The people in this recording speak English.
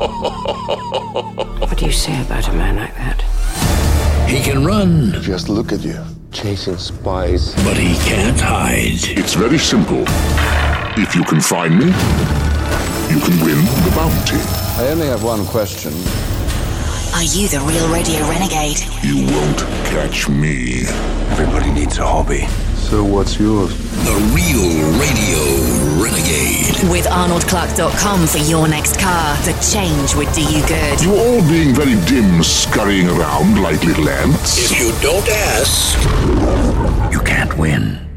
What do you say about a man like that? He can run. Just look at you, chasing spies. But he can't hide. It's very simple. If you can find me, you can win the bounty. I only have one question. Are you the real Radio Renegade? You won't catch me. Everybody needs a hobby. So what's yours? The Real Radio Renegade. With ArnoldClark.com for your next car. The change would do you good. You're all being very dim, scurrying around like little ants. If you don't ask, you can't win.